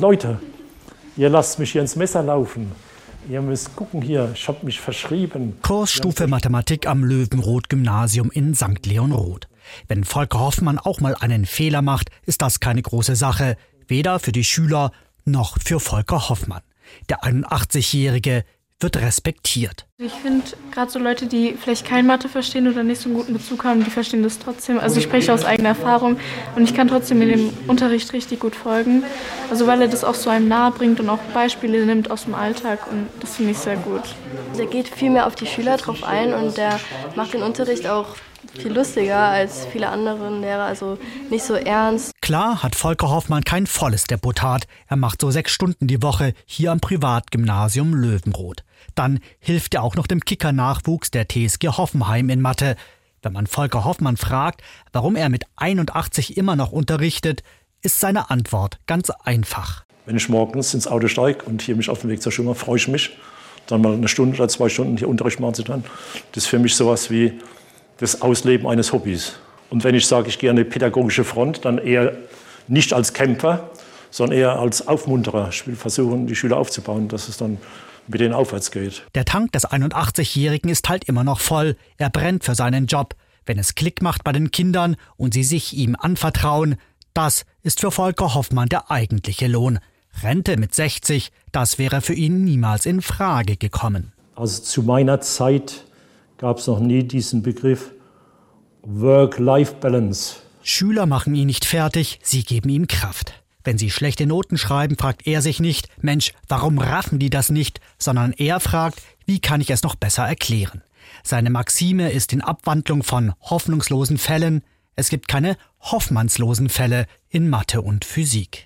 Leute, ihr lasst mich hier ins Messer laufen. Ihr müsst gucken hier, ich habe mich verschrieben. Kursstufe Mathematik am Löwenroth-Gymnasium in St. Leonroth. Wenn Volker Hoffmann auch mal einen Fehler macht, ist das keine große Sache. Weder für die Schüler noch für Volker Hoffmann. Der 81-Jährige wird respektiert. Ich finde, gerade so Leute, die vielleicht kein Mathe verstehen oder nicht so einen guten Bezug haben, die verstehen das trotzdem. Also ich spreche aus eigener Erfahrung und ich kann trotzdem in dem Unterricht richtig gut folgen. Also weil er das auch so einem nahe bringt und auch Beispiele nimmt aus dem Alltag und das finde ich sehr gut. Der geht viel mehr auf die Schüler drauf ein und der macht den Unterricht auch viel lustiger als viele andere Lehrer, also nicht so ernst. Klar hat Volker Hoffmann kein volles Deputat. Er macht so 6 Stunden die Woche hier am Privatgymnasium Löwenroth. Dann hilft er auch noch dem Kicker-Nachwuchs der TSG Hoffenheim in Mathe. Wenn man Volker Hoffmann fragt, warum er mit 81 immer noch unterrichtet, ist seine Antwort ganz einfach. Wenn ich morgens ins Auto steige und hier mich auf den Weg zur Schule mache, freue ich mich, dann mal 1 Stunde oder 2 Stunden hier Unterricht machen zu können. Das ist für mich sowas wie das Ausleben eines Hobbys. Und wenn ich sage, ich gehe an die pädagogische Front, dann eher nicht als Kämpfer, sondern eher als Aufmunterer. Ich will versuchen, die Schüler aufzubauen, dass es dann mit denen aufwärts geht. Der Tank des 81-Jährigen ist halt immer noch voll. Er brennt für seinen Job. Wenn es Klick macht bei den Kindern und sie sich ihm anvertrauen, das ist für Volker Hoffmann der eigentliche Lohn. Rente mit 60, das wäre für ihn niemals in Frage gekommen. Also zu meiner Zeit gab es noch nie diesen Begriff Work-Life-Balance. Schüler machen ihn nicht fertig, sie geben ihm Kraft. Wenn sie schlechte Noten schreiben, fragt er sich nicht, Mensch, warum raffen die das nicht? Sondern er fragt, wie kann ich es noch besser erklären? Seine Maxime ist in Abwandlung von hoffnungslosen Fällen, es gibt keine hoffmannslosen Fälle in Mathe und Physik.